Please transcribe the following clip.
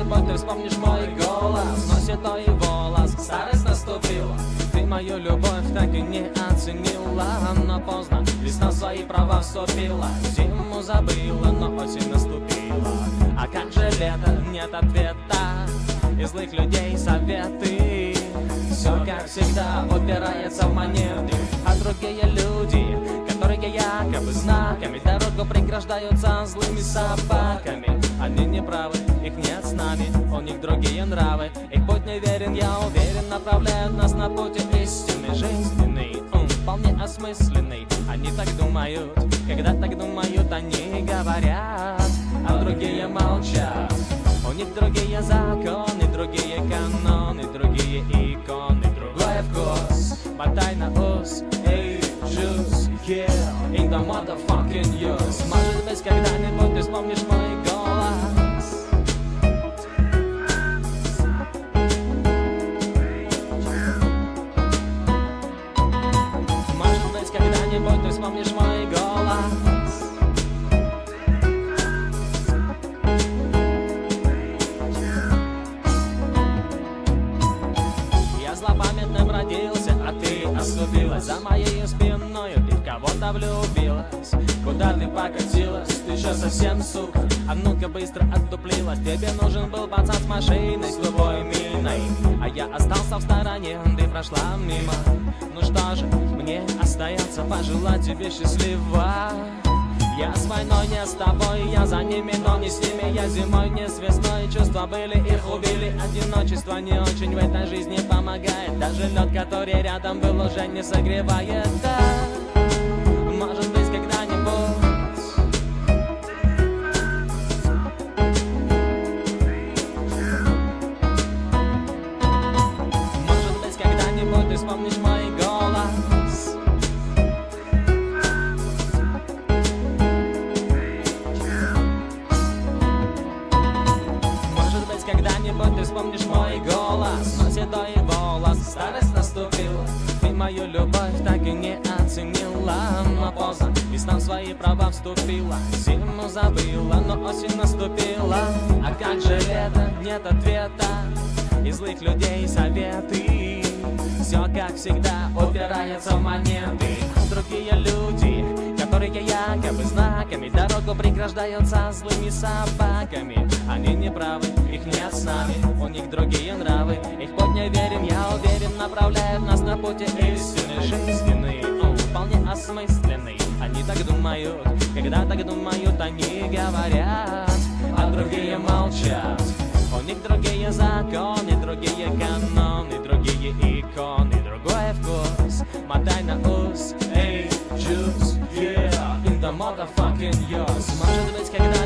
когда-нибудь ты вспомнишь мой голос, но седой волос, старость наступила. Ты мою любовь так и не оценила, но поздно, весна в свои права вступила. Зиму забыла, но осень наступила. А как же лето, нет ответа, и злых людей советы. Все как всегда упирается в монеты, а другие люди, которые якобы знаками дорогу преграждаются злыми собаками. Они не правы, их нет с нами, у них другие нравы. Их путь неверен, я уверен, направляют нас на пути истины жизненный, вполне осмысленный. Они так думают, когда так думают, они говорят, а другие молчат. У них другие законы, другие каноны, другие иконы, другой вкус. Мотай на ус, эй, juice, yeah, in the motherfucking use. Может быть, когда-нибудь ты вспомнишь мой голос. Может быть, когда-нибудь ты вспомнишь мой голос. Злопамятным родился, а ты оступилась за моей спиной, ты в кого-то влюбилась. Куда ты покатилась? Ты еще совсем сука. А ну-ка быстро отдуплилась. Тебе нужен был пацан с машиной, с любой миной, а я остался в стороне, ты прошла мимо. Ну что же, мне остается пожелать тебе счастливо. Я с войной не с тобой, я за ними, но не с ними. Я зимой, не с весной, чувства были, их убили. Одиночество не очень в этой жизни помогает. Даже лед, который рядом был, уже не согревает. Да, может быть, когда-нибудь. Может быть, когда-нибудь ты вспомнишь мой голос. Когда-нибудь ты вспомнишь мой голос, но седой волос, старость наступила. Ты мою любовь так и не оценила, но поздно, весна в свои права вступила. Зиму забыла, но осень наступила. А как же лето, нет ответа, и злых людей советы. Все как всегда упирается в монеты. Другие люди, которые якобы знаками дорогу преграждаются злыми собаками. Они не правы, их нет с нами, у них другие нравы. Их путь не верен, я уверен, направляют нас на пути истины жизненный, вполне осмысленный. Они так думают, когда так думают, они говорят, а другие молчат. У них другие законы, другие каноны, другие иконы, другой вкус. Мотай на ус, эй, juice, yeah, in the motherfucking yours. Может быть, когда